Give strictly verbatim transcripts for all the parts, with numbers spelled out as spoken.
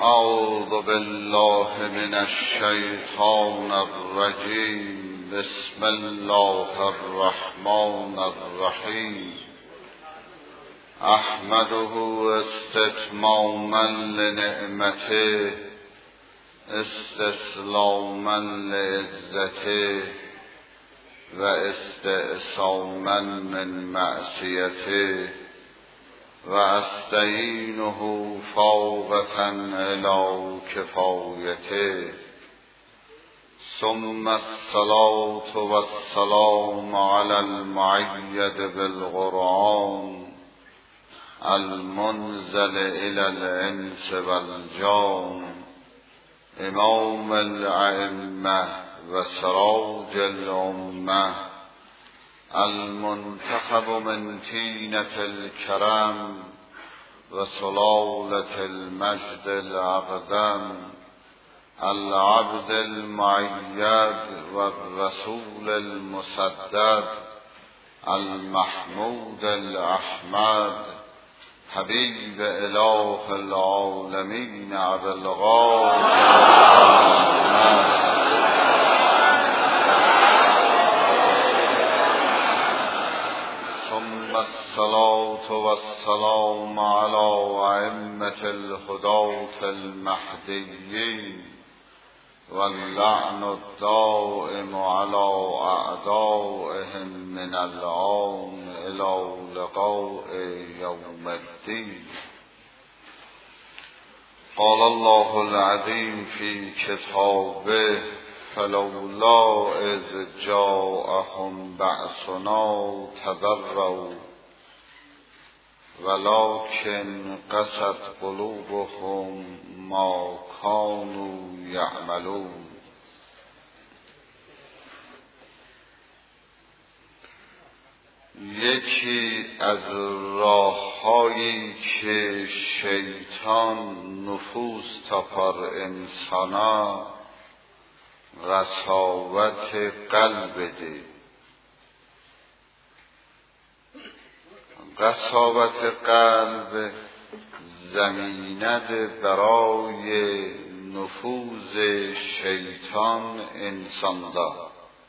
اعوذ بالله من الشیطان الرجیم. بسم الله الرحمن الرحیم. احمده استتماما لنعمته استسلاما لعزته و استعصاما من معصیته و استعینه فاوة الی کفایته. ثم الصلاة والسلام علی المؤید بالقرآن المنزل الی الانس والجان امام الائمة و سراج الامة المنتخب من طینة الکرم و سلالة المجد الاقدم العبد المؤید و الرسول المسدد المحمود الاحمد حبیب اله العالمین ابی القاسم الصلاة والسلام على ائمة الهداة المهديين واللعن الدائم على أعدائهم من الآن إلى لقاء يوم الدين. قال الله العظيم في كتابه فلولا اذ جاءهم بأسنا تضرعوا ولكن قست قلوبهم ما كانوا يعملون. یکی از راه‌هایی که شیطان نفوذ تپر انسانا قساوت قلب ده. قساوت قلب زمینه برای نفوذ شیطان انسان دا.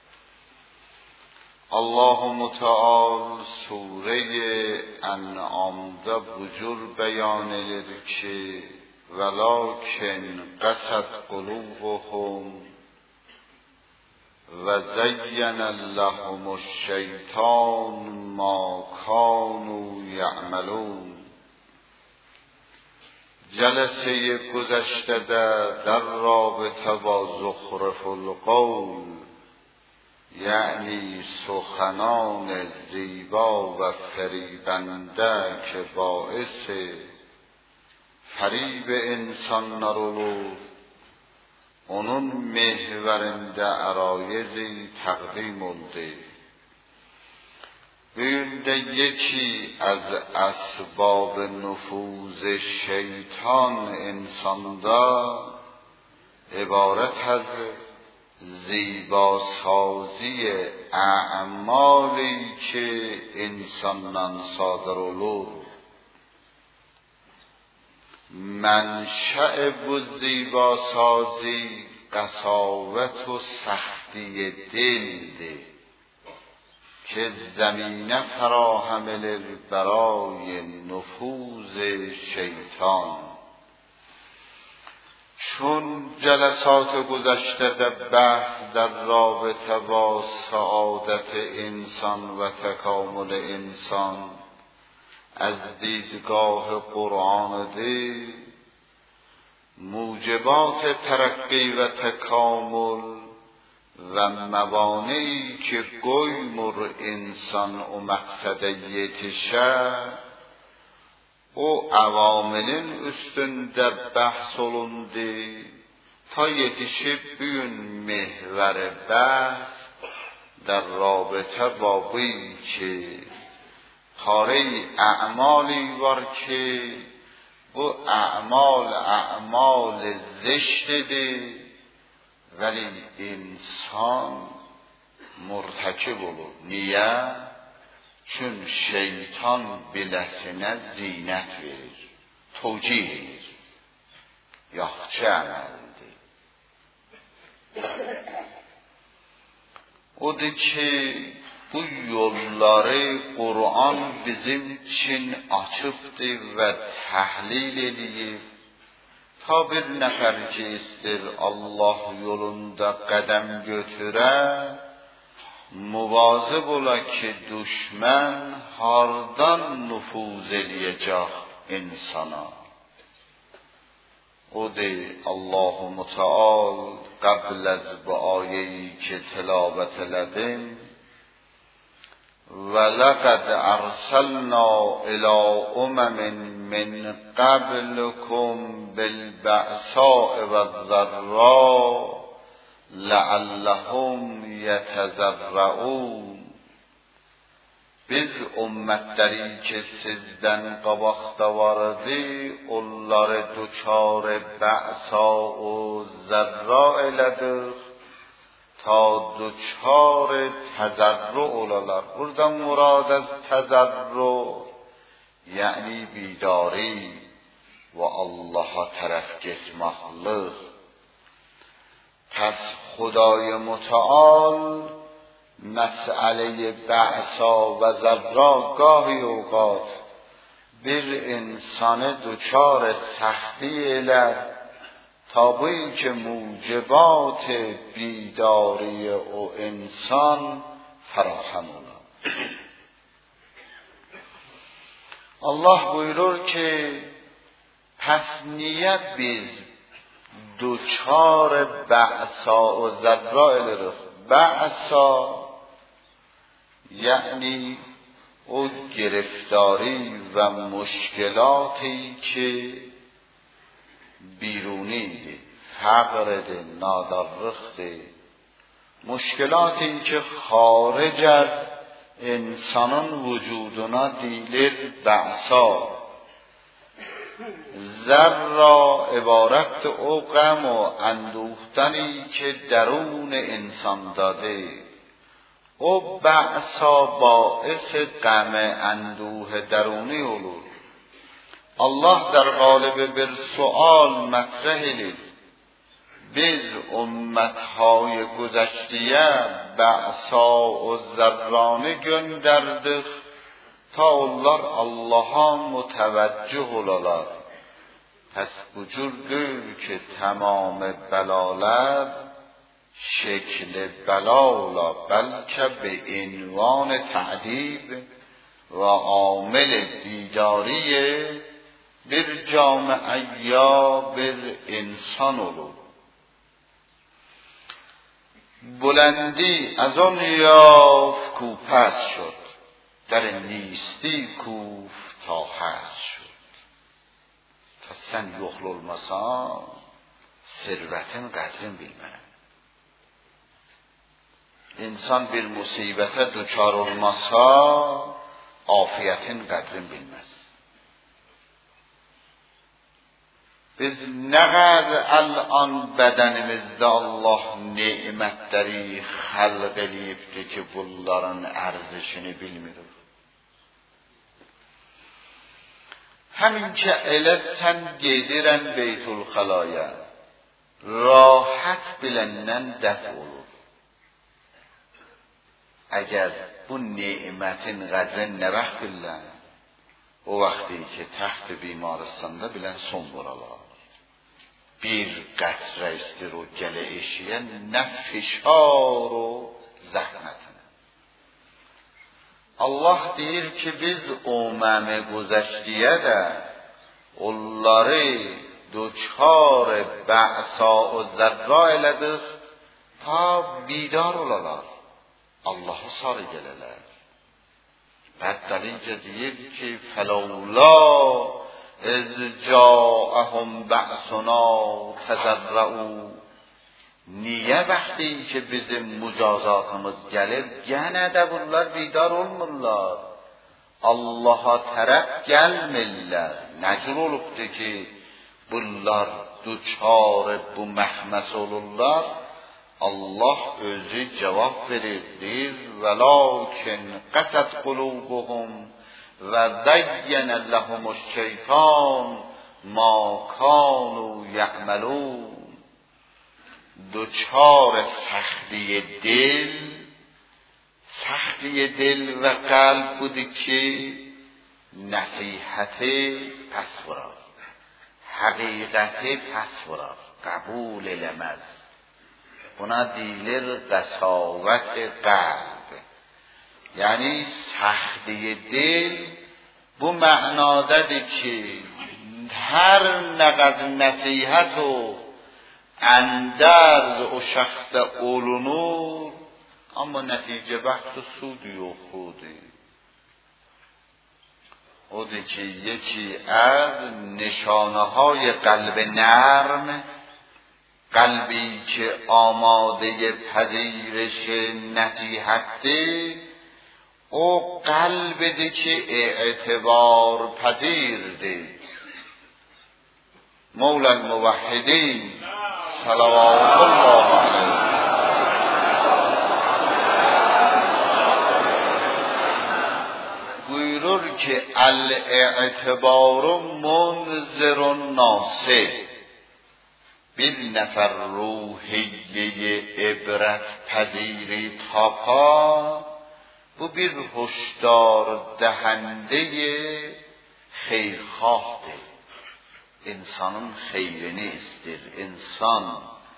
الله متعال سوره انعام دا بجور بیان لید که ولکن قست قلوبهم و زین لهم الشیطان ما كانوا یعملون. جلسه گذشته در رابطه با زخرف القول یعنی سخنان زیبا و فریبنده که باعث فریب انسان نرولود onun mehverinde arayezi takdim oldu. Bugün yeki az asbab nüfuz şeytan insanda ibaret az زیباسازی اعمالی که انسانان صادر olur. منشأ bu زیباسازی قساوت و سختی دلده که زمینه فراهم برای نفوذ شیطان. چون جلسات گذشته در بحث در رابطه با سعادت انسان و تکامل انسان از دیدگاه قرآن دی موجبات ترقی و تکامل و موانعی که گویمر انسان و مقصد یتشه o عواملin üstünde bahs olundu ta yetişip bugün mehver bahs در رابطه با بی که پاره اعمالی var که bu اعمال اعمال زشته ولی انسان مرتکب olur. Niye? Çünkü şeytan bilesine zinet verir, tevcih edir. yaxşı əməldir. Odur ki, bu yolları Kur'an bizim için açıbdır və təhlil edir. Ta bir nəfər ki istir Allah yolunda qədəm götürə, muvazib ola ki düşmən hardan nüfuz eləyəcək insana. O de Allah-u Müteal qəbl az bu ayeyi ki tilavət elədim, وَلَقَدْ أَرْسَلْنَا إِلَى أُمَمٍ مِّن قَبْلِكُمْ بِالْبَأْسَاءِ وَالضَّرَّاءِ لَعَلَّهُمْ يَتَضَرَّعُونَ. Biz ümmətləri ki sizdən qabaqda vardı, onları duçar bə'sa o zərra elədik, ta duçar təzərru olalar. Burada murad az təzərru yəni bidari və Allah'a tərəf getməklik. Pəs Xudای Müteal مسئله بعثا و ضرا گاهی اوقات bir insanı duçar سختی elər ta bu ki موجبات بیداری o insan farahan olar. Allah buyurur ki pس niyə biz duçar بعثا و ضرا elərik؟ بعثا یعنی او گرفتاری و مشکلاتی که بیرونی دی، فقر دی، نادرخ دی، مشکلاتی که خارج از انسانان وجودنا دیلر بعثا. ذرا عبارت او غم و اندوختنی که درون انسان داده، او بعثا باعث غم اندوه درونی olur. Allah در قالب bir sual مطرح edildi. Biz ümmetهای گذشتیه بعثا و ذرانی gönderdik ta onlar Allah'a mutevecih olalar. Pes bu cürdür ki tamam belalar şekل بلالا بلکه به عنوان تعذیب و عامل بیداری bir جامعه یا bir انسان olur. بلندی از آن یافت کو پست شد، در نیستی کوفت تا هست شد. تا sen yoxlu olmasan servetin qədrini bilmərəm. İnsan bir musibete duçar olmasa afiyetin qədrini bilmez. Biz ne kadar الان bedenimizde Allah nimetleri xalq eləyibdi ki bunların ərzişini bilmirik. Həmin ki elə sən gedirən Beytul Xalaya rahat biləndən dəf olur. اگر bu nimetin qədrini nə vaxt bilən, o vaxtı ki təxt بیمارستanda bilən son buralar. Bir qətrə istir o gələ eşiyən nə fişar o zəhmətini. Allah deyir ki biz umami güzəştiyə də onları duçar bə'sa o zərra elədik ta bidar olalar. Allah'a sarı geleler. Bəddəlincə deyir ki فَلَوْلَا اِذْ جَاءَهُمْ بَعْثُنَا تَضَرَّعُوا. Niye vaxtı ki bizim mücazatımız gəlib, yenə də bunlar bidar olmurlar. Allah'a tərəf gəlmirlər. Nəcür olubdur ki bunlar duçar bu məhməs olurlar. Allah özü cevap verir, deyir velakin qasat qulubuhum və zəyyənə ləhumuş şeytan ما کانوا یعملون دوچار سختی دل سختی دل و قلب بودی که نصیحت پس برا حقیقت پس برا قبول لمز اونا دیلر قساوت قلب یعنی سختی دل بو معنا داده که هر نقد نصیحت و اندرز و شخص اولونور اما نتیجه بخت و سودی و خودی او که یکی از نشانه های قلب نرم قلبی که آماده پذیرش نصیحت او قلب ده که اعتبار پذیر ده مولا الموحدین صلوات الله علیه گویرور که الاعتبار منذر ناسه بین نفر روحیه عبرت پذیری تاپا و بیر هشدار دهنده خیرخواه ده انسانون خیر نیستر انسان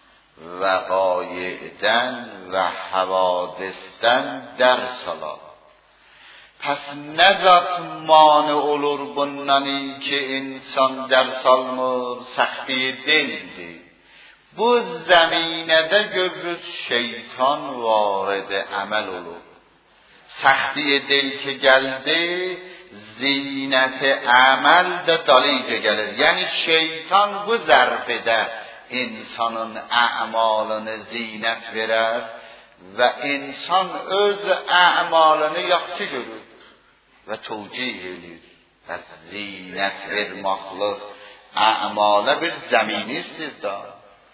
وقایعدن و حوادثدن در سلا پس نزد مانع اولور بنانی که انسان در سالمر سختی دل ده bu زمینده görürüz şeytan وارد عمل olur. سختی دل که geldi زینت عمل de dalıca gelir. Yani şeytan bu zarfede insanın a'malını zinet verer ve insan öz a'malını yaxşı görür ve tevcih edir. Pes zinet vermaqlıq a'mala bir zemini sizdir.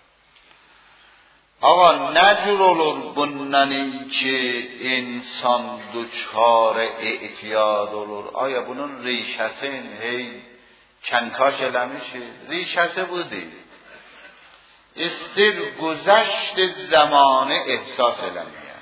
آقا نجور olur bundan که انسان دوچار اعتیاد olur آیا bunun ریشه‌سین هی کنکاش eləmişi ریشه‌si بودی استر گذشت زمانه احساس eləmiyor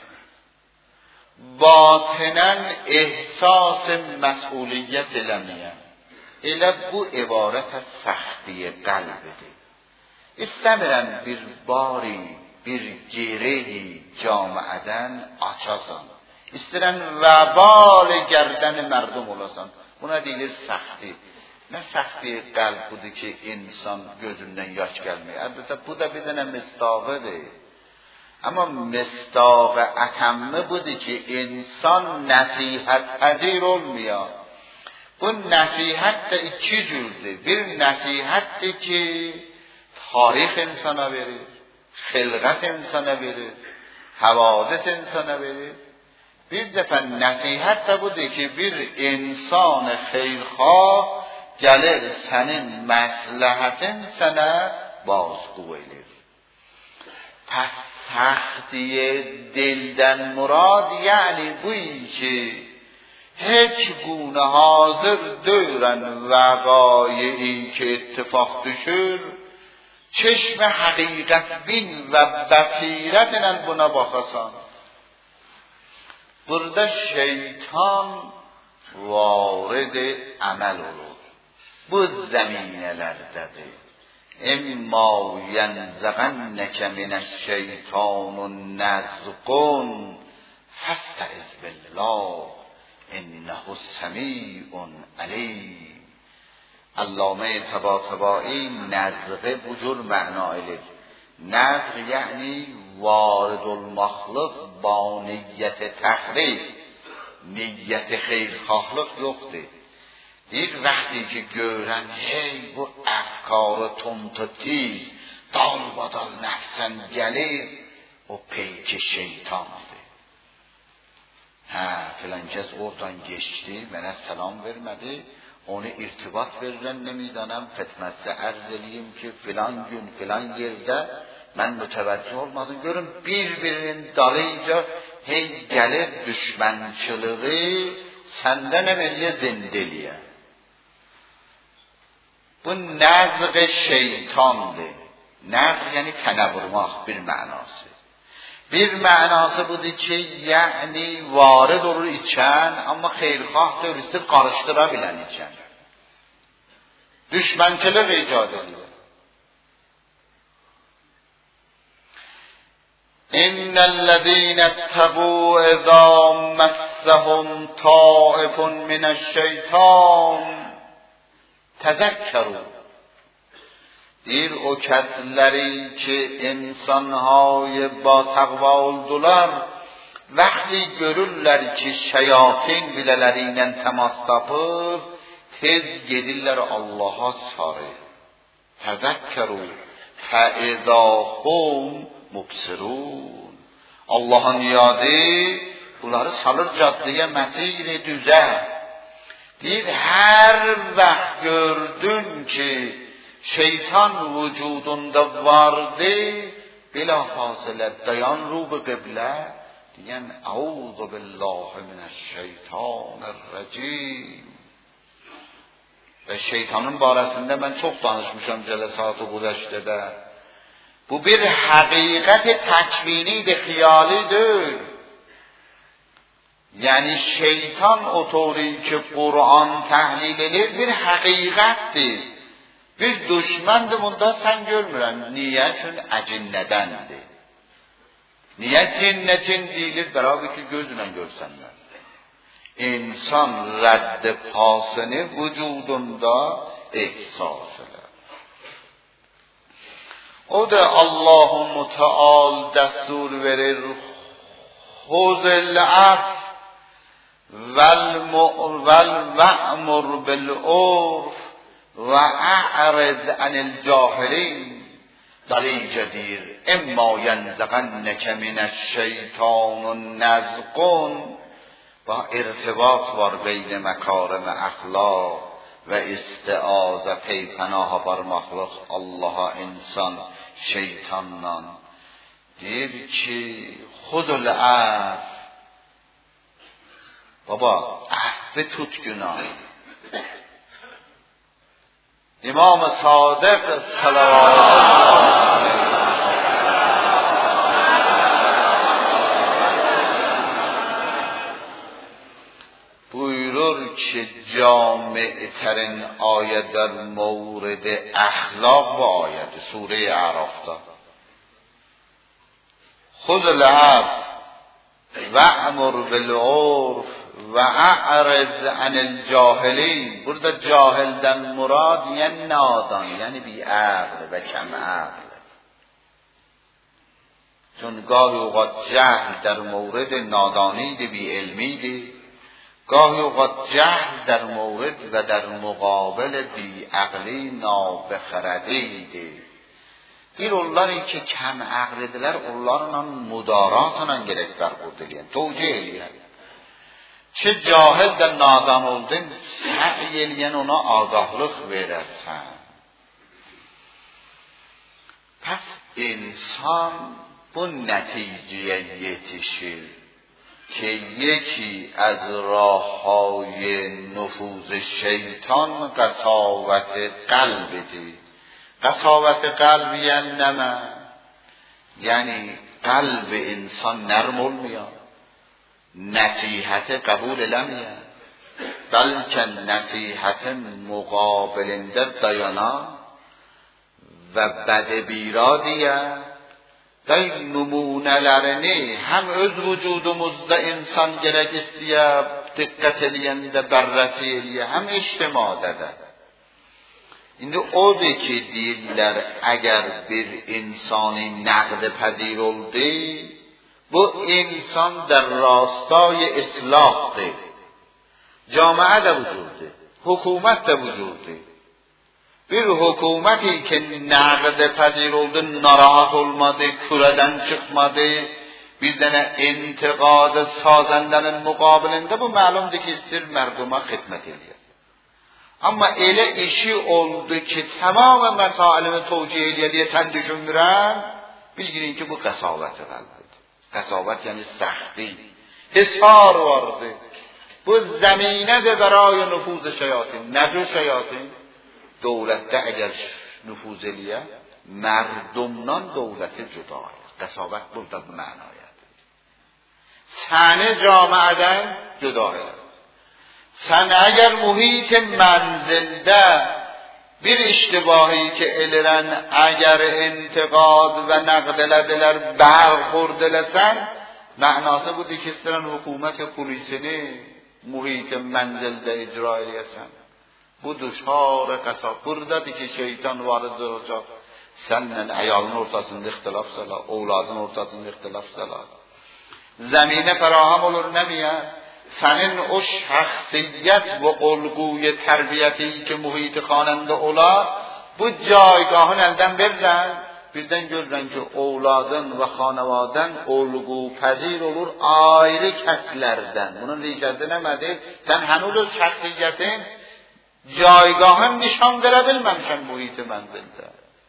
باطناً احساس مسئولیت eləmiyor elə bu ibarət از سختی قلبdir istəmirən bir bari bir gireyi camiadan açasan. İstəyirən vəbal gərdən mərdum olasan. Buna deyilir səxti. Nə səxti qəlb budur ki, insan gözündən yaş gəlmir. Əlbəttə, bu da bir dənə misdaqıdır. Amma misdaqı ətəmmi budur ki, insan nəsihət pəzir olmuyor. Bu nəsihət də iki cürdür. Bir nəsihətdir ki, tarix insana verir. خلقت insana verir, havadis insana verir. Bir dəfə nəsihət də budur ki, bir insan xeyrxah gəlir sənin məsləhətin sənə bazqu edir. Pəs səxtiyə dildən murad, yəni bu ki, heç gune hazır dörən vəqayi ki اتفاق düşür, چشم حقیقت بین و بصیرت ilə buna baxasan. Burada şeytan vارد əməl olur. Bu zəminələrdədir. İmma yənzəğənnəkə minəşşeytanun nəzqun fəstəiz billah innəhu səmi'un alim. علامه طباطبایی نزغه بجور معنا ایلید نزغ یعنی وارد المخلوق با نیت تخریب نیت خیرخواهlık یخته دیر وقتی که görən hey bu افکار تند و تیز دال بدال نفسن gəlir o peyki şeytandır. Ha filan kez oradan geçti mənə selam vermədi onu irtibat verirən nemidanəm fetməsə ərz eləyim ki filan gün filan yerdə mən mütəvəccüh olmadım görün bir-birinin dalıyca hey gəlir düşmənçılığı səndən əməliyə zindeliyə bu nazg şeytandı. Nazg yani tenavurmak bir manası. Bir manası budur ki yani varid olur içen ama xeyrxah dövüstür karıştırabilen içen. Düşmançılık icat ediyor. İnnellezîne ettebû ezâ messehum tâifun mineşşeytân tezekkerû. Deyir o kəsləri ki, insanhay ba təqva oldular, vəxti görürlər ki, şeyatin bilələri ilə təmas tapır, tez gedirlər Allaha sarı. Təzəkkəru fəizahum mubsirun. Allah'ın yadı bunları salır caddeye mesir-i düze. Deyir, hər vaxt gördün ki, şeytan vücudunda vardı, bilafazile dayan rubu qiblə, deyən, Əuzu billahi mineşşeytanirracim. Ve şeytanın barəsində mən çox danışmışam cəlesat-ı güzəştədə. Bu bir hakikat tekvinidir, xiyalidir. Yani şeytan otorii ki Kur'an təhlil edir, bir hakikatdir. Bir düşmandır, bunda sen görmürəm. Niye? Çünkü əcinnədəndir. Niye cinnetin deyilir? Beraber ki gözlə görsənlər. İnsan rədd-i pasını vücudunda ihsas eder. O da Allah-u Teal destur verir. Xuzil af vel ve'mur bil urf ve a'rid anil cahilin. Daricedir. Emma yenzaganneke mineşşeytanun nazgun. Ve irtibat var beyn mekarim ahlak ve istiaze peypanaha varmaklık Allah'a insan şeytandan. Deyir ki xudul af. Baba affi tut günah. İmam-ı Sadık sallallahu buyurur ki cami-terin ayet در مورد اخلاق و آیت سوره اعراف'ta. خذ العفو وأمر بالعرف وأعرض عن الجاهلین. burada cahilden murad yani nadan, yani bی عقل و کم عقل. چون گاهی اوقات جهل در مورد نادانی ده، بی علمی ده. گاهی اوقات جهل در مورد و در مقابل بی عقلی نابخردی ده. این onları ki kəm əqlidirlər, onlarla mudaratla gerek bərqurd edən, tövcih edən. Ki cahil də nadan oldun, səhy eləyən ona azadlıq verərsən. Pəs insan bu nəticəyə yetişir که یکی از راه‌های نفوذ شیطان قساوت قلب دی. قساوت قلب یعنی نمه، یعنی قلب انسان نرم olmuyor. نصیحت قبول نمیاد، بلکه نصیحت مقابلinde dayanan ve bede biradiye day numunelerini hem öz vücudumuzda insan gerek isteye dikkat ediyende berresi ediye hem içtimada da. Şimdi o da ki deyirlər eğer bir insani naqd pazir oldu, bu insan در راستای اصلاحdır. Camiye de vücuddur, hükümet de vücuddur. Bir hükümeti ki naqd pazir oldu, narahat olmadı, küreden çıkmadı, bir tane intiqad sazandanın mukabilinde bu malumdur ki istir merduma xidmet ediyor. Ama elə işi oldu ki tamam mesailini tövcih ediyor diye sen düşünmürən, bilgirin ki bu qəsavəti qalbidir. Qəsavət yani səxti, hisar vardı. Bu zeminədir برای nüfuz şeyatin. Necə şeyatin? dövlətdə əgər nüfuz eləyə, mərdumdan dövləti cudayır. Qəsavət burada bu mənayadır. Səni camiədən cudayır. Sən əgər mühit mənzildə bir iştibahi ki elirən, əgər intiqad və nəqd elədilər, bərxurd eləsən, mənası budur ki, istəyən hökumət polisini mühit mənzildə icra eləyəsən. Bu düşar qəsab. Buradadır ki, şeytan varıdır olacaq. Səndən əyalın ortasında ixtilaf salar, ovladın ortasında ixtilaf salar. Zəminə fəraham olur nəmiyə? Sənin o şəxsiyyət və olğuy tərbiyyəti ki, mühit xanəndə ola, bu caygahın əldən verirən, birdən görürən ki, ovladın və xanəvadən olğu pəzir olur ayrı kəslərdən. Bunun ricəsi nəmədir? Sən hənuz o şəxsiyyətin caygahın nişan verə bilməmişən mühit mənzildə.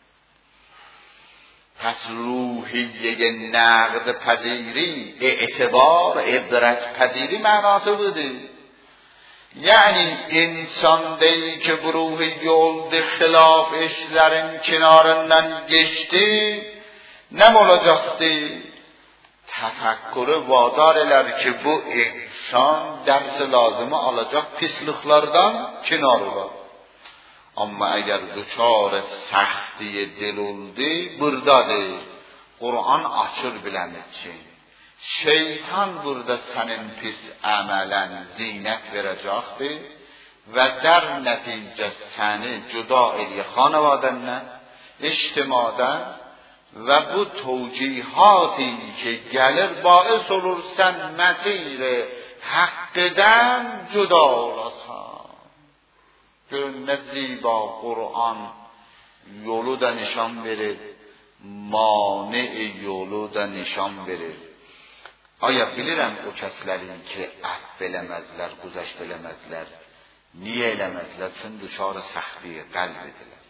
پس روحیه نقد پذیری اعتبار عبرت پذیری mənası budur. Yəni insan deyil ki, bu ruhi yolda xilaf işlərin kenarından geçti, nə olacaqdı? Təfəkkürü vadar elər ki, bu insan dərsi lazımı alacaq pisliklərdən kenar olar. Amma əgər duçar səxti dil oldu, buradadır. Qur'an açır bilən için. Şeytan burada sənin pis əmələn zinət verəcəkdir və dər nəticə səni cüda eləyə xanavadəndən, ictimadan və bu tövcihati ki, gəlir bais olur sən məsir-i haqqıdan cüda olasan. Görün nə ziba Qur'an yolu da nişan verir, mani yolu da nişan verir. Aya bilirəm o kəslərin ki, əhv eləməzlər, güzəşt eləməzlər. Niyə eləməzlər? Çünki düşarı səxtiyə qəlb edilir.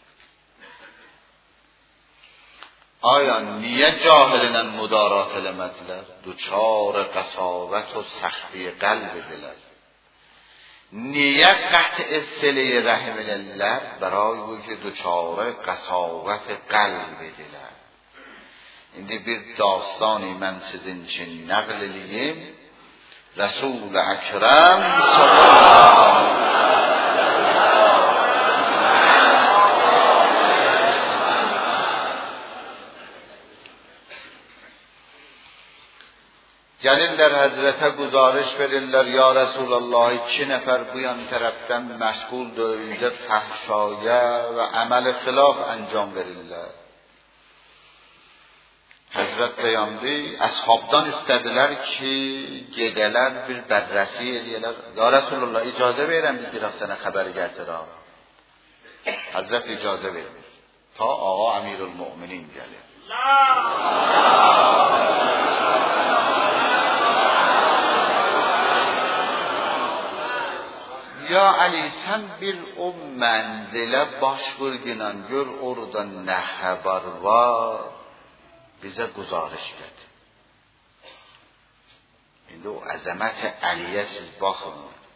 Aya niyə cahilinə müdarat eləməzlər? Düşarı qəsavət o səxtiyə qəlb edilir. Niyə qət'i silə-i rəhim edirlər? Bəray bu ki, duçarı qəsavət qəlb edilər. İndi bir dastani mən sizin için nəql edeyim. Resul-i Əkrəm sallallahu Gəlirlər Həzrətə guzarış verirlər, ya Resulallah, iki nəfər bu yan tərəfdən məşğul döyüdə fəhşaya və əməl-i xilaf əncam verirlər. Həzrət dayandı, əshabdan istədilər ki, gedələr bir bərrəsi eləyələr. Ya Resulallah, icazə verirəm biz bir sənə xəbəri gətirəm. Həzrət icazə vermir. Ta ağa Əmirül-Müminin gəlir. Ya Ali, sən bir o mənzilə baş vurginan, gör orada nə xəbər var, bizə guzarış gətir. İndi o əzəmət-i Əliyə siz baxın.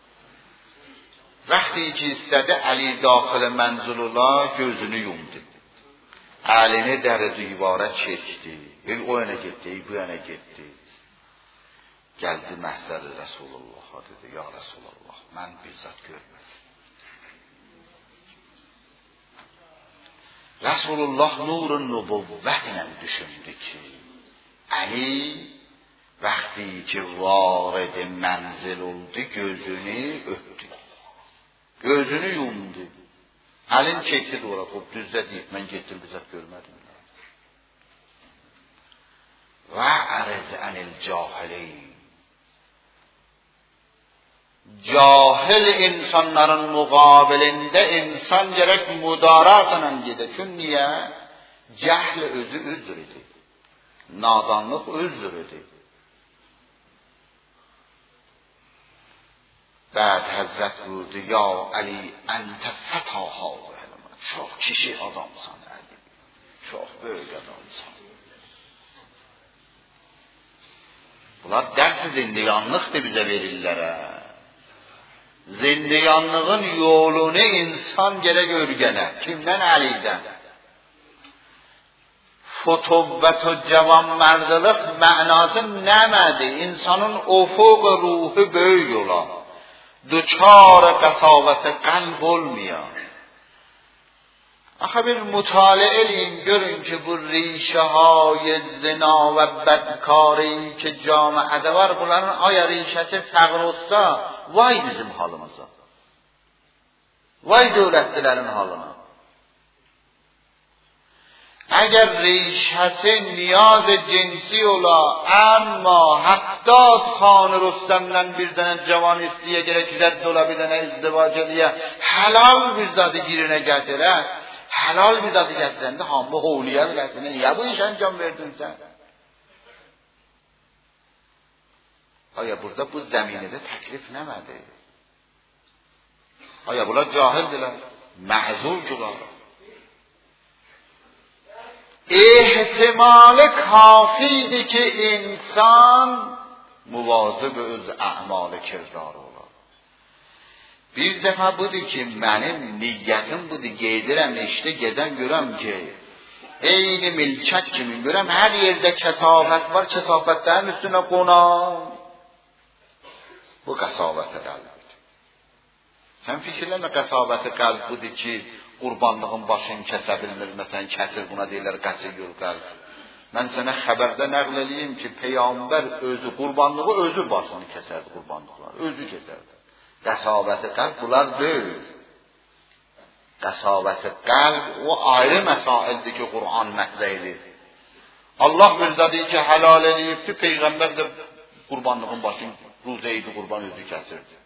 Vaxtı ki istədi, Əli daxil mənzulula gözünü yumdu. Əlini dəri divara çəkdi. El o yana getdi, bu yana getdi. Gəldi məhzəri Resulullah'a dedi, ya Resulullah, mən bizzat görmədim. Resulullah nurun nübüvvət ilə düşündü ki, Əli vaxtı ki varid mənzil oldu, gözünü öpdü. Gözünü yumdu. Əlin çəkdi dora, xub düzdə deyib, mən getdim bizzat görmədim. Və əriz ənil cahili. Cahil insanların muqabilində insan gerek mudaratla gedir. Çünkü niye? Cehl özü üzdür idi. Nadanlık üzdür idi. Bəd Həzrət buyurdu, ya Ali, əntə fətaha. Çok kişi adamsan Ali. Çok böyük adamsan. Bunlar dərsiz indiyanlıqdır bizə verirlər. zindiyanlığın yolunu insan gerek örgene. Kimden? Ali'den. Futubbet ve cavanmerdlik mənası nəmədi? İnsanın ufuq ruhu böyük ola. Duçar qəsavət qəlb olmayan. Axı bir mütaliə eləyin, görün ki, bu rişəhay zina və bədkari ki, camiədə var, bunların aya rişəsi fəqr olsa, vay bizim halımıza. Vay dövlətlilərin halına. اگر ریشت نیاز جنسی ola اما هفتاد خان رستمden bir tane cavan istiyə gerek rədd ola bir tane izdivac eləyə halal bir zadı girinə gətirə halal bir zadı gətirəndə hamı holiyə biləsinə niyə bu iş ancam verdin sən? Aya burada bu zəminədə təklif nəmədi? Aya bunlar cahildirlər, məhzurdular. احتمال کافیدی که انسان مواظب öz اعمال کردار olar. Bir dəfə budur ki, mənim niyyətim budur, gedirəm, işdə gedən görəm ki, eyni milçək kimi görəm, hər yerdə kəsafət var, kəsafətlərin üstünə qonam. Bu qəsavət-i qəlbdir. Sən fikirləmə qəsavət-i qəlb budur ki, qurbanlığın başını kəsə bilmir, məsələn, kəsir, buna deyirlər qəsir qəlb. Mən sənə xəbərdə nəql edeyim ki, Peyğəmbər özü, qurbanlığı özü başını kəsərdi qurbanlıqlar, özü kəsərdi. Qəsavət-i qəlb bunlar deyil. Qəsavət-i qəlb o ayrı məsaildir ki, Qur'an mətrə edir. Allah bir zadı ki, halal edibdi, Peyğəmbər də qurbanlığın başını, ruzə idi, qurban özü kəsirdi.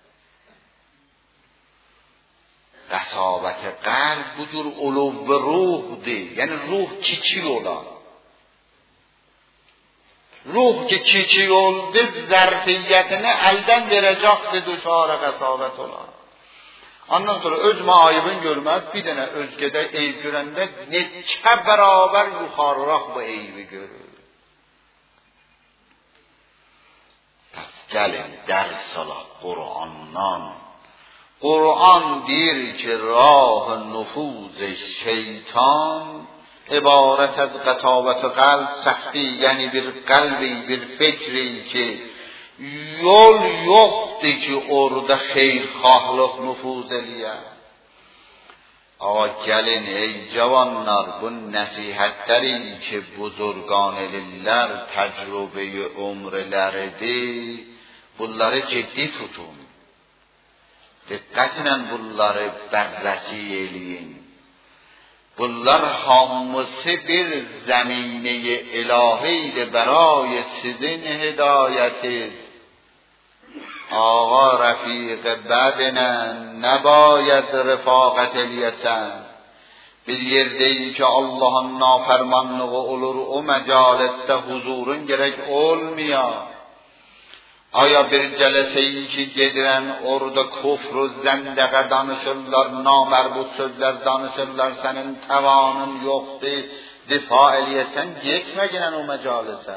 قساوت قلب بجور علو روح دی، یعنی روح kiçik ola. Ruh ki kiçik oldu, zərfiyyətini əldən verəcəkdir, düşara qəsavət ola. Ondan sonra öz maayibin görməz, bir dənə özgədə eyb görəndə neçə bərabər yuxarıraq bu eybi görür. Pəs gəlin dərs alaq Qur'andan. Qur'an deyir ki, rah nüfuz şeytan ibarət az qəsavət qəlb səxti, yəni bir qəlbi, bir fikri ki, yol yoxdur ki, orada xeyrxahlıq nüfuz eləyə. Ağa gəlin ey cavanlar, bu nəsihətləri ki, buzurgan elirlər, təcrübəyi ömrləridir, bunları ciddi tutun. Diqqətlə bunları bərrəci eləyin. Bunlar hamısı bir zəminə-i ilahidir برای sizin hidayətiz. Ağa rəfiq bədinə nəbayət rifaqət eləyəsən. Bir yerdəyik ki, Allahın nafərmanlığı olur, o məcalisdə huzurun gerek olmuyor. Aya bir cələsəyi ki, gedirən orada kufru, zəndəqə danışırlar, namərbut sözlər danışırlar, sənin təvanın yoxdur, difa eləyəsən, getməyən o məcalisə.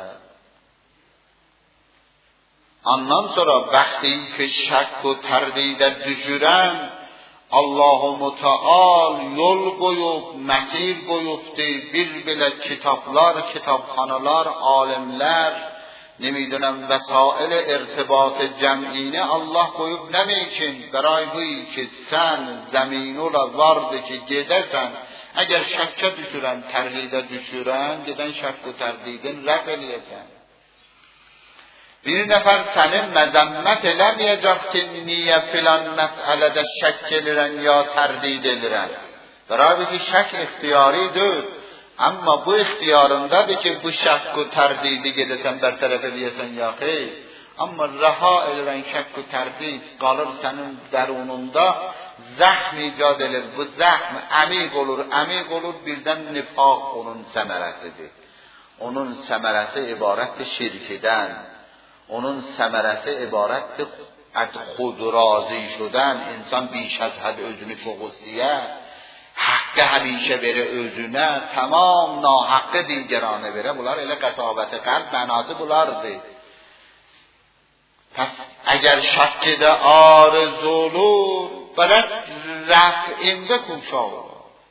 Ondan sonra bəxti ki, şək və tərdidə düşürən, Allah-u Müteal yol qoyub, məsir qoyubdur, bir belə kitablar, kitabxanalar, alimlər, نمیدونم وسائل ارتباط جمعینه Allah koyup neme için? برای bu ki sen zemin ola vardı ki gedesen, eğer şakka düşüren, terhide düşüren, giden şak ve terdidin rəf eləyəsən. Bir nefer senin məzəmmət eləməyəcək ki, niye filan məsələdə şək elirən ya tərdid elirən. برای bu ki şək ixtiyari deyil. Amma bu ixtiyarındadır ki, bu şək və tərdidi gedəsən, bərtərəf eləyəsən ya xeyr. Amma rəha eləyən şək və tərdid qalır sənin dərununda, zəxm icad edir. Bu zəxm əmiq olur, əmiq olur, birdən nifaq onun səmərəsidir. Onun səmərəsi ibarətdir şirkidən. Onun səmərəsi ibarətdir xudrazı şudən. İnsan بیش از حد özünü çox istəyə. Hakkı həmişə verə özünə, tamam nahaqqı digerane verə, bunlar elə qəsavət-i qəlb mənası bunlardır. پس اگر şak de arız olur balet raf'inde kuşağı.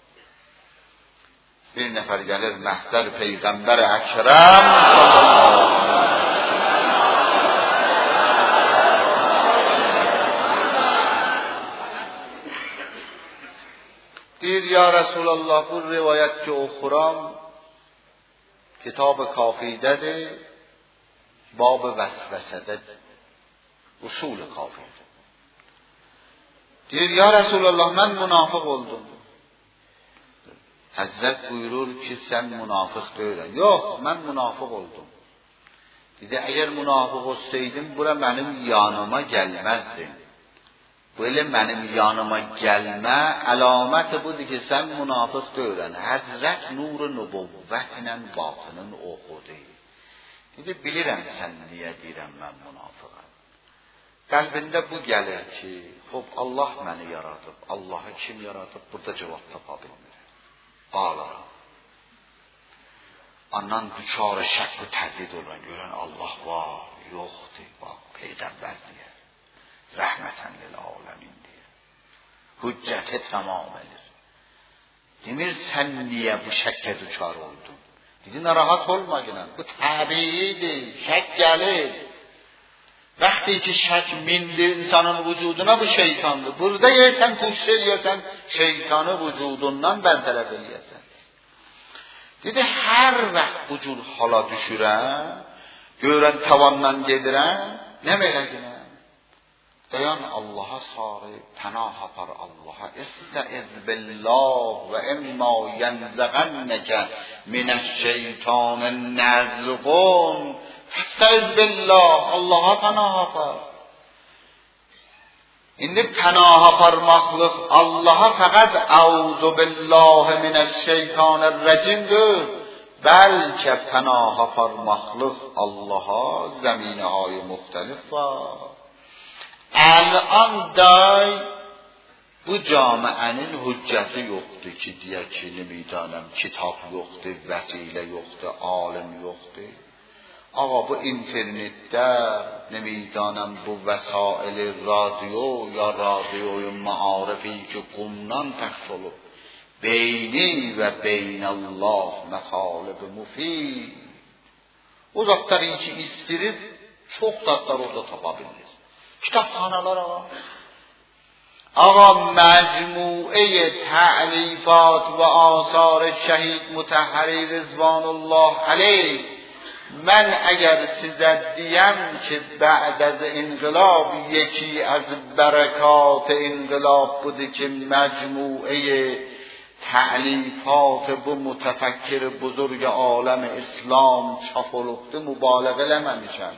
Bir nefer gelir mehter Peygamber Ekrem sallallahu aleyhi ve sellem. Deyir ya Resulallah bu rivayet ki okuram kitab-ı kafidədir, bab-ı vəsvəsədədir, usul-i kafidədir. Deyir ya Resulallah mən münafıq oldum. Həzrət buyurur ki sən münafıq deyilən. Yox, mən münafıq oldum. Dedi əgər münafıq olsaydın bura mənim yanıma gəlməzdin. Böyle mənim yanıma gəlmə əlaməti budur ki sən münafıq deyilən. Həzrət nur-u nübüvvətlə batının oxudu. Dedi bilirəm sən niyə deyirəm mən münafıqam. Qəlbində bu gəlir ki xub Allah məni yaradıb. Allahı kim yaradıb? Burada cavab tapa bilmir. Ağlar. Ondan düçarı şək və tərdid olan görən Allah var, yoxdur, bax, Peyğəmbər deyir. Rəhmətən lil aləmin deyir. Hüccəti tamam edir. Demir sən niyə bu şəkkə düçar oldun? Dedi narahat olma günən. Bu təbiidir, şək gəlir. Vəqti ki şək mindir insanın vücuduna bu şeytandır. Burada yersən kuşr eləyəsən, şeytanı vücudundan bərtərəf eləyəsən. Dedi hər vaxt bu cür hala düşürəm, görən tavandan gedirəm, nə mələkənəm? Dayan Allah'a sarı, pənah apar Allah'a. İstəiz billah və imma yənzəğənnəkə minəşşeytanın nəzğun. Fəstəiz billah, Allah'a pənah apar. İndi pənah aparmaqlıq Allah'a fəqət əuzu billahi minəşşeytanirrəcimdir. Bəlkə pənah aparmaqlıq Allah'a zəminəhay müxtəlif var. الان دای bu camiənin hüccəti yoxdur ki, deyək ki, nemidanəm, kitab yoxdur, vəsilə yoxdur, alim yoxdur. Ağa bu internetdə, nemidanəm, bu vəsaili radyo ya radyoyu maarifi ki, qumdan təxt olub, beyni və beynəllah mətalib müfid. O zatları ki, istirir, çox zatlar orada tapa bilir. Kitabxanalar ağa. Ağa mecmu'e ta'lifat ve asar şehid mutahhari Rızvanullah aleyh. من اگر size diyem ki بعد از انقلاب یکی از برکات انقلاب بوده که مجموعه تعلیفات bu متفکر بزرگ عالم اسلام چاپ olubdu mübalağa eləməmişəm.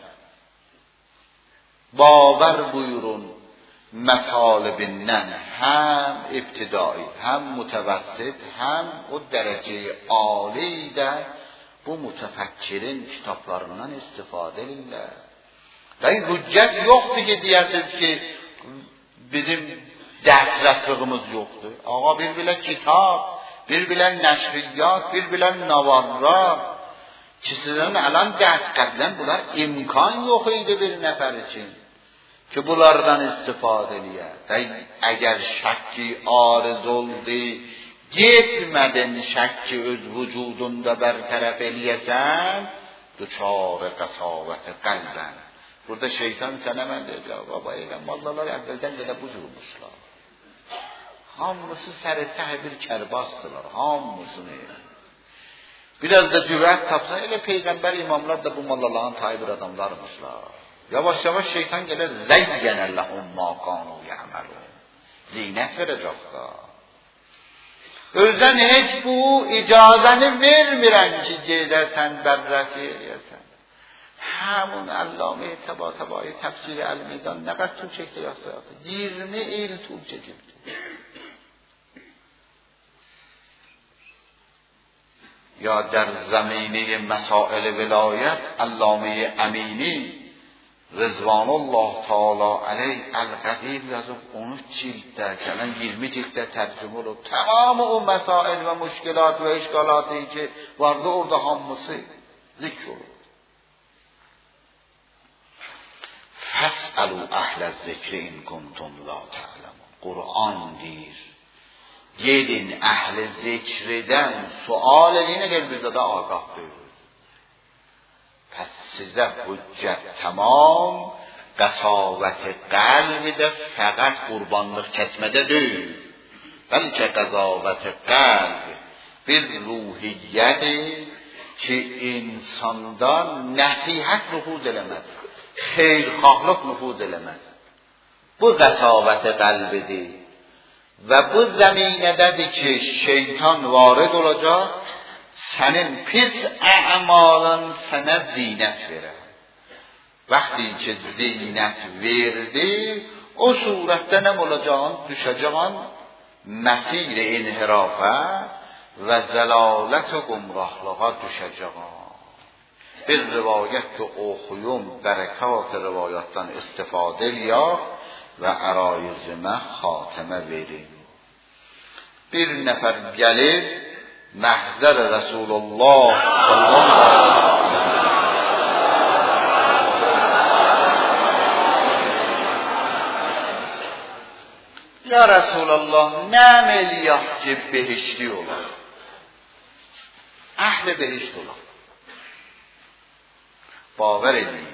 باور buyurun مطالبindən hem ابتدایی hem mutevassit hem o derece âli də bu mütefekkirin kitaplarından istifadə edirlər. Yəni hüccət yoxdur ki deyəsiniz ki bizim dərsrətlığımız yoxdur. Ağa bir bilə kitab, bir bilə nəşriyyat, bir bilə navarlar. Kişilərin alan dərs qəblən bunlar imkan yox idi bir nəfər için. Ki bunlardan istifadə eləyə. Əgər şəkki arız oldu, getmədin şəkki öz vücudunda bərtərəf eləyəsən, duçarı qəsavəti qəlbən. Burada şeytan sənə mən deyəcək, baba elə mallalar əvvəldən belə buzulmuşlar. Hamısı sərətə bir kərbastılar, hamısını. Biraz da cürət tapsa, elə Peyğəmbər imamlar da bu mallaların taibir adamlarmışlar. Yavaş yavaş şeytan gelir, zeyyənəlləhum ma kanu ya'malun. Zinət verəcək da. Özdən heç bu icazəni vermirən ki, gedəsən, bərrəsi eləyəsən. Həmun Allame Təbatəbai təfsiri Əl-Mizan nə qədər tul çəkdi yaxşı yaxşı. iyirmi il tul çəkildi. یا در زمینه مسائل ولایت علامه امینی رضوان الله تعالی علیه القدیر yazıb on üç cilddə, gələn iyirmi cilddə tərcümə olub. Tamam o məsail və müşkilat və işgalatı ki vardı orada hamısı zikr olub. فاسألوا اهل الذکر این کنتم لا تعلمون. Qur'on deyir, gedin əhli zikridən sual edin əgər bizə də ağah buyurur. Pəs sizə hüccət tamam, qəsavət-i qəlbidə fəqət qurbanlıq kəsmədə deyil. Bəlkə qəzavət-i qəlb bir ruhiyyədir ki, insanda nəsihət nüfuz eləməz, xeyrxahlıq nüfuz eləməz. Bu qəsavət-i qəlbidir. Və bu zəminədədir ki, şeytan varid olacaq, sənin pis əmalın sənə zinət verər. Vaxtı ki, zinət verdi, o surətdə nə olacağın, düşəcağın məsir-i inhirafə və zəlalət və qumrahlığa düşəcağın. Bir rivayət ki, oxuyum, bərəkat rivayətdən istifadə eləyək və ərayizimə xatəmə verin. Bir nəfər gəlir, məhzər Rəsulullah sallallahu aleyhi ve sellem. Ya Rəsulullah, nə əməliyyat ki, behişli olar? Əhl-i behişli olar. Baver edin.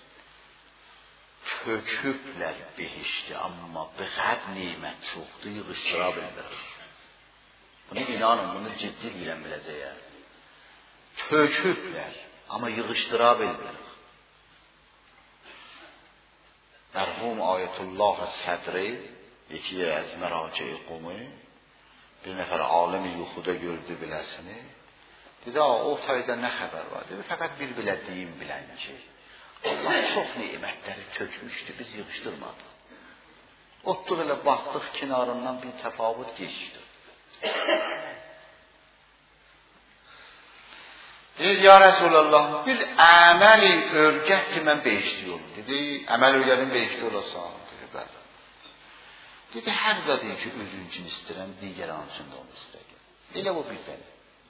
Töküblər behişti, amma bəqəd nimət çoxdur, yığıştıra bildirir. Bunu inanın, bunu ciddi deyilən biləcək. Töküblər, amma yığıştıra bildirir. Mərhum Ayətullah Sədri, iki az məraci-i qumi, bir nəfər alimi yuxuda gördü biləsini. Dedi, o tayda nə xəbər var? Dedi, fəqət bir bilədiyim bilən ki, Allah çox nimətləri tökmüşdü, biz yığışdırmadıq. Otluq elə baxdıq, kinarından bir təfavut geçdi. Dedi, ya Resulallah, bir əməli örgət ki, mən beşli olum. Dedi, əməl örgətin beşli olasan. Dedi, bəli. Dedi, hər zadeyi ki, özün üçün istəyirəm, digər ansında onu istəyirəm. Elə bu bir dəli.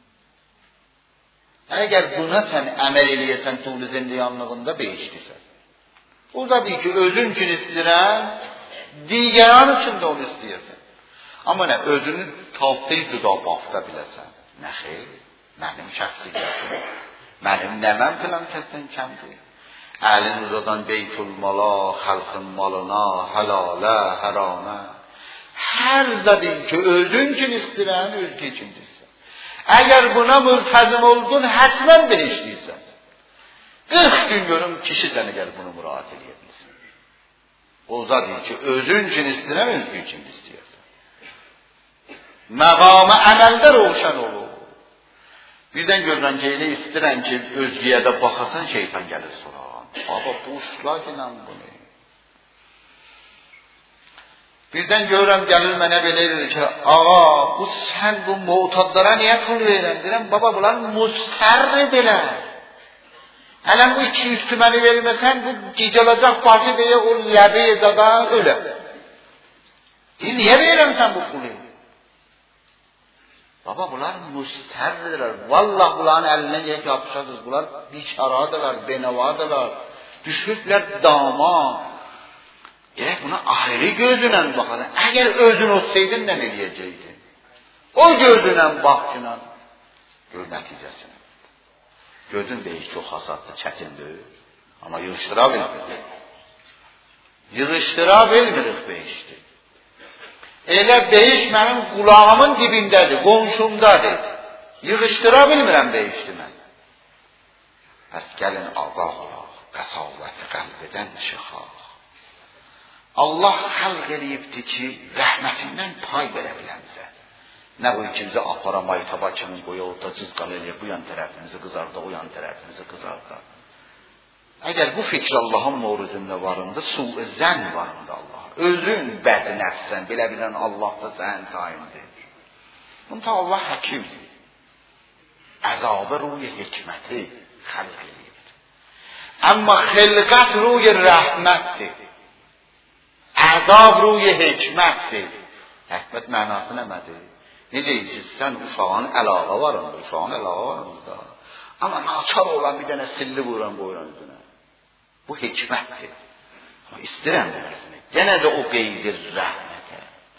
Əgər buna sən əməl eləyəsən tuğlu zindiyanlığında beşlisən. O da deyir ki, özün üçün istəyirəm, digəran üçün də onu istəyirsən. Amma nə, özünü tapdıyı cüda baxda biləsən. Nə xeyr, mənim şəxsiyyətim, mənim nəməm filan kəsdən kəmdir. Əlin uzadan beytulmala, xalqın malına, halalə, həramə. Hər zadin ki, özün üçün istəyirəm, özgü üçün istəyirəm. Əgər buna mültəzim oldun, həsmən bir işləyirsən. qırx gün görüm kişi sən əgər bunu müraat edə bilirsən. O zadir ki, özün üçün istəyirəm, özgü üçün istəyirsən. Məqamı əməldə roşan olur. Birdən görürəm ki, elə istəyirəm ki, özgüyə də baxasan, şeytan gəlir sonra. Baba, bu uşla ki, nə bunu? Birdən görürəm, gəlir mənə belə edir ki, ağa, bu sən bu muhtadlara niyə pul verirəm? Deyirəm, baba, bunlar müstərridirlər. Hələn bu iki yüz tüməni verməsən, bu gecələcək başı deyə o ləbi edada ölə. Deyir, niyə verirəm sən bu pulu? Baba, bunlar müstərridirlər. Vallah, bunların əlindən gələk yapışasınız. Bunlar biçaradırlar, benavadırlar. Düşüblər dama. Gerek buna ayrı gözünlə baxasan. Əgər özün olsaydın, nə eləyəcəkdin? O gözünlə baxcınla gör nəticəsini. Gözün beyiş çox hasaddır, çətindir. Amma yığışdıra bilmirik. Yığışdıra bilmirik beyişdir. Elə beyiş mənim qulağımın dibindədir, qonşumdadır. Yığışdıra bilmirəm beyişdir mən. Bəs gəlin ağaq olaq, qəsavəti qəlbidən çıxaq. Allah xalq eləyibdir ki, rəhmətindən pay verə bilənsə. Nə bu ikimizə apara maytaba kimi qoya orta cızqal eləyək, bu yan tərəfimizi qızarda, o yan tərəfimizi qızarda. Əgər bu fikir Allahın mövridində varında, su-i zən varında Allah. Özün bəd nəfsən, belə bilən Allah da sənin tayindir. Bunun da Allah həkimdir. Əzabı ruhi hikməti xalq eləyibdir. Amma xilqət ruhi rəhmətdir. Əzab ruhi hikmətdir. Hikmət mənası nəmədir? Necə ki, sən uşağın əlaqa var onda, uşağın əlaqa var onda. Amma naçar olan bir dənə silli vuran qoyuran üzünə. Bu hikmətdir. istirəm. Yenə də o qeydir rəhmətə.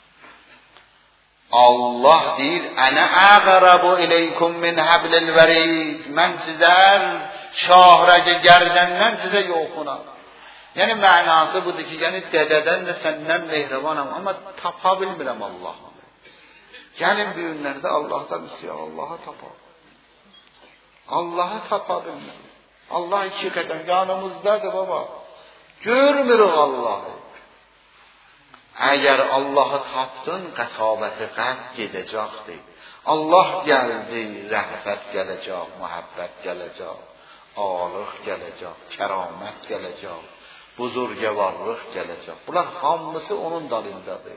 Allah deyir, "Ənə əqrabu ileykum min hablil varid." Mən sizə şahrəci gərdəndən sizə yoxunam. Yəni mənası budur ki, yəni dədədən də səndən mehribanam, amma tapa bilmirəm Allah'ı. Gəlin bu günlərdə Allah'tan istəyək, Allah'a tapa. Allah'a tapa bilmirəm. Allah iki qədəm yanımızdadır baba. Görmürük Allah'ı. Əgər Allah'ı tapdın, qəsabəti qəlb gedəcəkdir. Allah gəldi, rəhmət gələcək, muhabbət gələcək, alıq gələcək, kəramət gələcək, buzurgəvarlıq gələcək. Bunlar hamısı onun dalındadır.